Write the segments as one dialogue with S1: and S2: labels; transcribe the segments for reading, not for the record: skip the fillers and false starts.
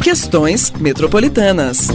S1: Questões Metropolitanas.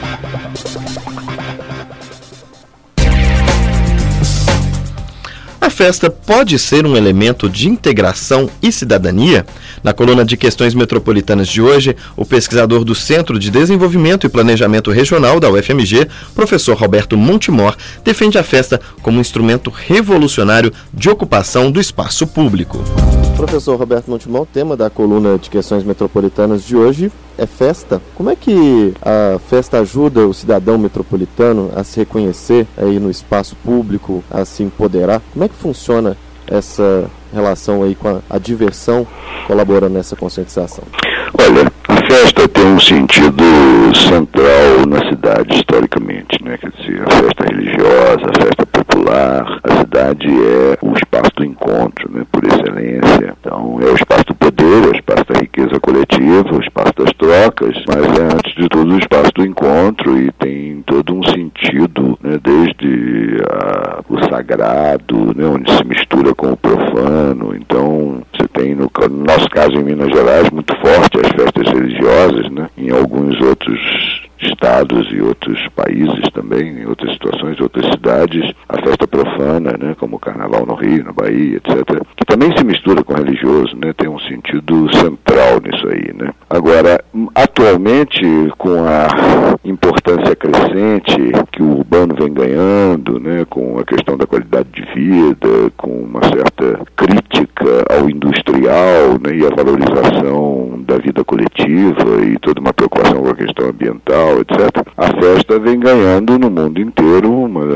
S2: A festa pode ser um elemento de integração e cidadania? Na coluna de Questões Metropolitanas de hoje, o pesquisador do Centro de Desenvolvimento e Planejamento Regional da UFMG, professor Roberto Montemor, defende a festa como um instrumento revolucionário de ocupação do espaço público.
S3: Professor Roberto Montemor, o tema da coluna de Questões Metropolitanas de hoje é festa. Como é que a festa ajuda o cidadão metropolitano a se reconhecer aí no espaço público, a se empoderar? Como é que funciona essa relação aí com a diversão colaborando nessa conscientização?
S4: Olha, a festa tem um sentido central na cidade historicamente, né? Quer dizer, a festa religiosa, a festa popular, a cidade é o espaço do encontro, né? Por excelência. Então, é o espaço do poder, é o espaço da riqueza coletiva, o espaço das trocas, mas é antes de tudo o espaço do encontro e tem todo um sentido, né? Desde o sagrado, né? Onde se mistura com o profano. Então, você tem, no nosso caso em Minas Gerais, muito forte as festas religiosas, né? Em alguns outros estados e outros países também, em outras situações, em outras cidades, a festa profana, né? Como o Carnaval no Rio, na Bahia, etc., que também se mistura com o religioso, né? Tem um sentido central nisso aí, né? Agora, atualmente, com a importância crescente que o urbano vem ganhando, né? Com a questão da qualidade de vida, com uma certa crítica ao industrial, né? E a valorização da vida coletiva e toda uma preocupação com a questão ambiental, etc., a festa vem ganhando no mundo inteiro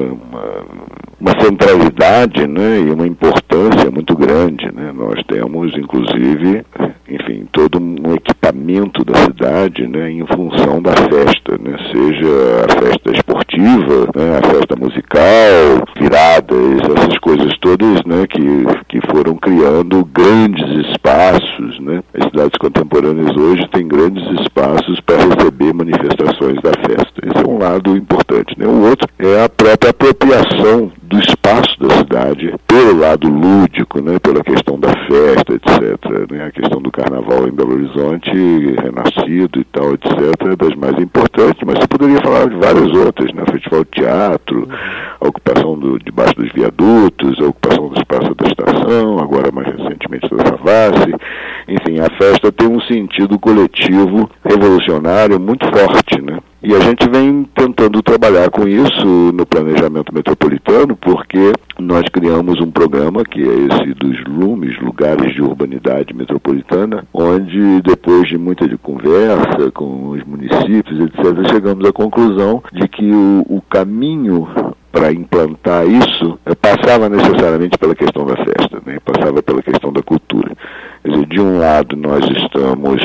S4: uma centralidade, né, e uma importância muito grande, né? Nós temos, inclusive, enfim, todo um equipamento da cidade, né, em função da festa, né? Seja a festa esportiva, né, a festa musical, viradas, essas coisas todas, né, que foram criando grandes espaços, né? As cidades contemporâneas hoje têm grandes espaços para receber manifestações da festa. Esse é um lado importante, né? O outro é a própria apropriação do espaço da cidade pelo lado lúdico, né? Pela questão da festa, etc., né? A questão do carnaval em Belo Horizonte, renascido e tal, etc., é das mais importantes, mas você poderia falar de várias outras, né? O Festival de Teatro, a ocupação debaixo dos viadutos, a ocupação do espaço da estação, agora mais recentemente da Savassi. Enfim, a festa tem um sentido coletivo revolucionário muito forte, né? E a gente vem tentando trabalhar com isso no planejamento metropolitano, porque nós criamos um programa que é esse dos LUMES, Lugares de Urbanidade Metropolitana, onde depois de muita conversa com os municípios, etc., chegamos à conclusão de que o caminho para implantar isso passava necessariamente pela questão da festa, né? Passava pela questão da cultura. Quer dizer, de um lado nós estamos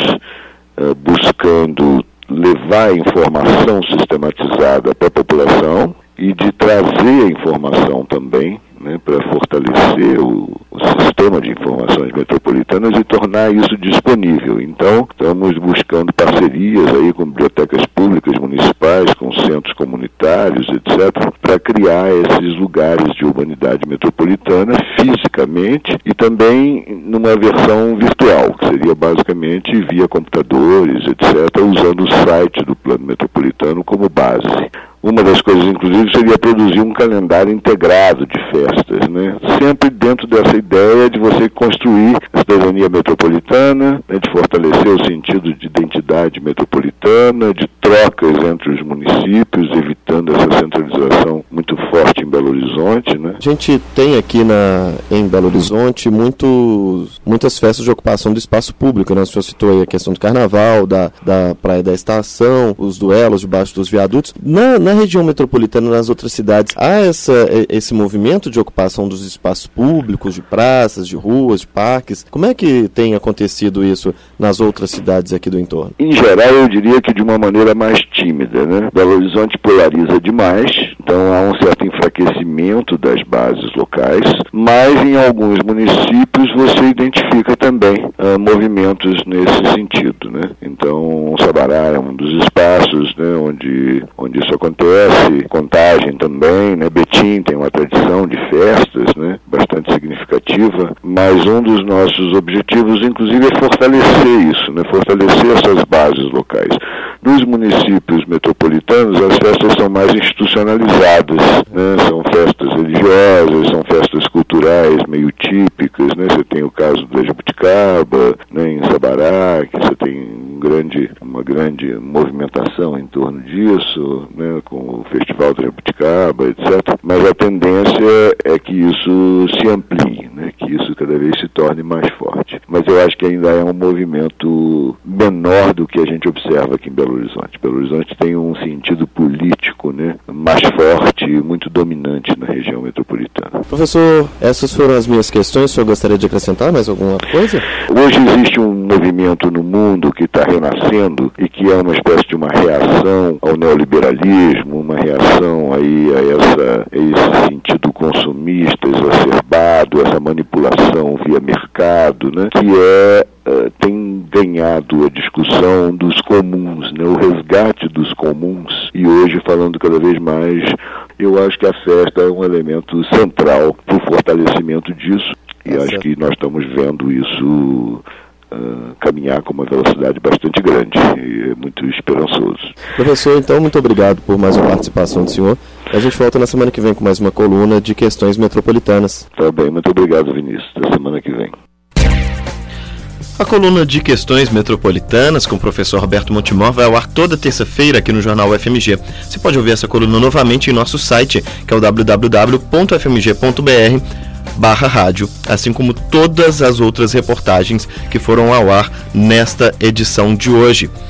S4: buscando levar a informação sistematizada para a população e de trazer a informação também, né, para fortalecer o sistema de informações metropolitanas e tornar isso disponível. Então, estamos buscando parcerias aí com bibliotecas públicas municipais, com centros comunitários, etc., para criar esses lugares de urbanidade metropolitana fisicamente e também numa versão virtual, que seria basicamente via computadores, etc., usando o site do Plano Metropolitano como base. Uma das coisas, inclusive, seria produzir um calendário integrado de festas, né? Sempre dentro dessa ideia de você construir a cidadania metropolitana, né? De fortalecer o sentido de identidade metropolitana, de trocas entre os municípios, evitando essa centralização muito forte em Belo Horizonte, né?
S3: A gente tem aqui em Belo Horizonte muitas festas de ocupação do espaço público, né? O senhor citou aí a questão do carnaval, da Praia da Estação, os duelos debaixo dos viadutos. Na região metropolitana, nas outras cidades, há esse movimento de ocupação dos espaços públicos, de praças, de ruas, de parques? Como é que tem acontecido isso nas outras cidades aqui do entorno?
S4: Em geral, eu diria que de uma maneira mais tímida, né? Belo Horizonte polariza demais, então há um certo enfraquecimento das bases locais, mas em alguns municípios você identifica também movimentos nesse sentido, né? Então, Sabará é um dos espaços, né, onde isso acontece, Contagem também, né? Betim tem uma tradição de festas, né, bastante significativa, mas um dos nossos objetivos, inclusive, é fortalecer isso, né? Fortalecer essas bases locais. Nos municípios metropolitanos, as festas são mais institucionalizadas, né? São festas religiosas, são festas culturais meio típicas, né? Você tem o caso da Jabuticaba, né, em Sabará, que você tem uma grande movimentação em torno disso, né, com o Festival da Jabuticaba, etc. Mas a tendência é que isso se amplie, né, que isso cada vez se torne mais forte. Mas eu acho que ainda é um movimento menor do que a gente observa aqui em Belo Horizonte. Belo Horizonte tem um sentido político, né, mais forte e muito dominante na região metropolitana.
S3: Professor, essas foram as minhas questões. O senhor gostaria de acrescentar mais alguma coisa?
S4: Hoje existe um movimento no mundo que está renascendo e que é uma espécie de uma reação ao neoliberalismo, uma reação aí a esse sentido consumista exacerbado, essa manipulação via mercado, né, que tem ganhado a discussão dos comuns, né, o resgate dos comuns, e hoje falando cada vez mais, eu acho que a festa é um elemento central para o fortalecimento disso, e acho que nós estamos vendo isso caminhar com uma velocidade bastante grande e é muito esperançoso.
S3: Professor, então, muito obrigado por mais uma participação do senhor. A gente volta na semana que vem com mais uma coluna de questões metropolitanas.
S4: Tá bem, muito obrigado, Vinícius. Até semana que vem.
S2: A coluna de questões metropolitanas com o professor Roberto Montemor vai ao ar toda terça-feira aqui no Jornal UFMG. Você pode ouvir essa coluna novamente em nosso site, que é o www.fmg.br/rádio, assim como todas as outras reportagens que foram ao ar nesta edição de hoje.